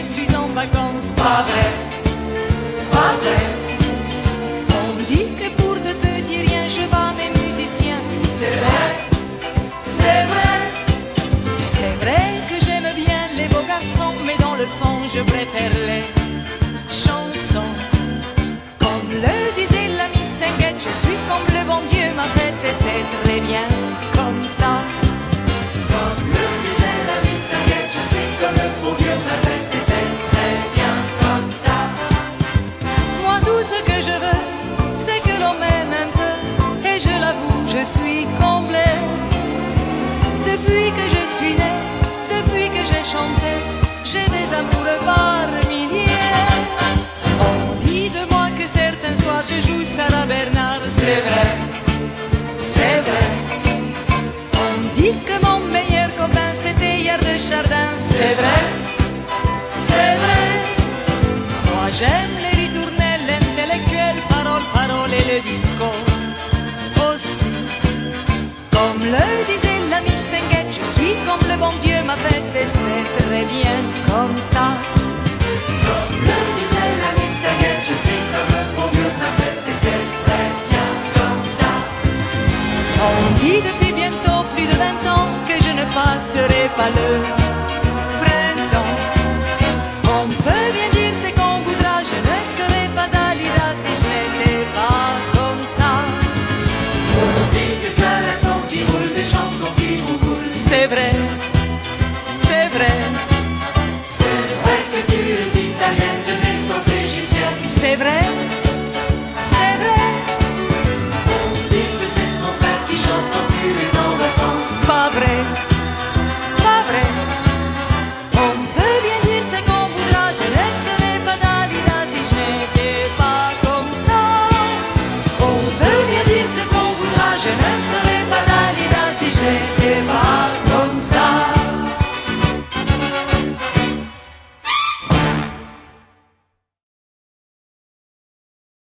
suis en vacances. Pas vrai, pas vrai. On me dit que pour de petits riens je bats mes musiciens. C'est vrai, c'est vrai. C'est vrai que j'aime bien les beaux garçons, mais dans le fond je préfère les chansons. Comme le disait la Miss Tinguette, je suis comme le bon Dieu m'a fait et c'est très bien comme ça. Comme le disait la Miss Tinguette, je suis comme le bon Dieu m'a fait et c'est très bien comme ça. Moi tout ce que je veux, c'est que l'on m'aime un peu, et je l'avoue, je suis comblé. Depuis que je suis né, depuis que j'ai chanté, j'ai des amoureux par milliers. On dit de moi que certains soirs je joue Sarah Bernard. C'est vrai, c'est vrai. On dit que mon meilleur copain c'était hier de Chardin. C'est vrai, c'est vrai. Moi j'aime les ritournelles, l'intellectuel, parole, parole et le disco aussi. Comme le disait la Miss Tinguette, je suis comme le bon Dieu m'a fait et c'est très bien comme ça. Comme le disait la Miss Tinguette, je suis comme le bon Dieu m'a fait et c'est très bien comme ça. On dit depuis bientôt plus de 20 ans que je ne passerai pas le printemps. On peut bien dire c'est qu'on voudra, je ne serai pas Dalida si je n'étais pas comme ça. On dit que tu as l'accent qui roule, des chansons qui roulent. C'est vrai, c'est vrai.